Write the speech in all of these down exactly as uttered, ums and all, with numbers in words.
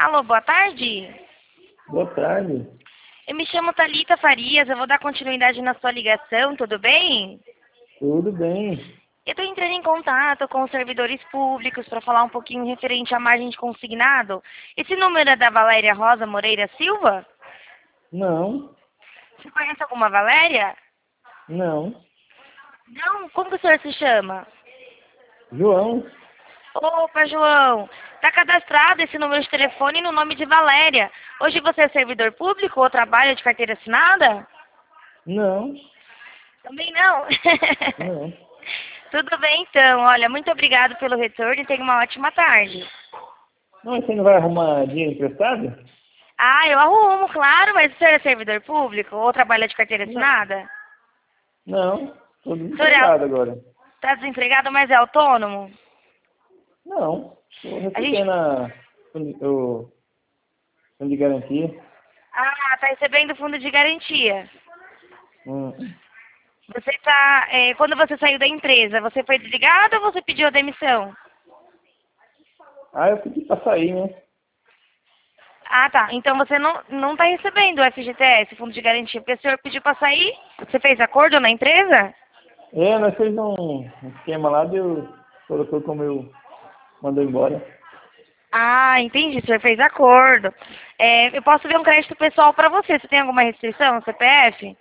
Alô, boa tarde. Boa tarde. Eu me chamo Thalita Farias, eu vou dar continuidade na sua ligação, tudo bem? Tudo bem? Eu estou entrando em contato com os servidores públicos para falar um pouquinho referente à margem de consignado. Esse número é da Valéria Rosa Moreira Silva? Não, Você conhece alguma Valéria? não. Não? Como que o senhor se chama? João? Opa, João. Está cadastrado esse número de telefone no nome de Valéria. Hoje você é servidor público ou trabalha de carteira assinada? Não, Também não. não. Tudo bem, então. Olha, muito obrigado pelo retorno e tenha uma ótima tarde. Não, mas você não vai arrumar dinheiro emprestado? Ah, eu arrumo, claro, mas o senhor é servidor público ou trabalha de carteira Não. assinada? Não, estou O senhor desempregado agora. está desempregado, mas é autônomo? Não, estou A gente... recebendo a o fundo de garantia. Ah, está recebendo fundo de garantia. Hum. Você tá, é, quando você saiu da empresa, você foi desligado ou você pediu a demissão? Ah, eu pedi para sair, né? Ah, tá. Então você não não está recebendo o F G T S, fundo de garantia, porque o senhor pediu para sair? Você fez acordo na empresa? É, nós fez um, um esquema lá, deu, colocou como eu mandou embora. Ah, entendi. O senhor fez acordo. É, eu posso ver um crédito pessoal para você. Você tem alguma restrição no C P F?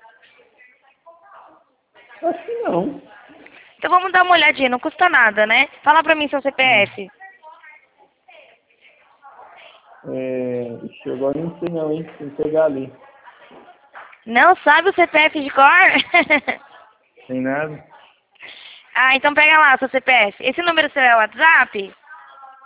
Acho que não. Então vamos dar uma olhadinha, não custa nada, né? Fala para mim seu C P Hum. F. É, ixi, agora eu não sei não, hein? Tem que pegar ali. Não sabe o C P F de cor? Tem nada? Ah, então pega lá seu C P F. Esse número seu é o WhatsApp?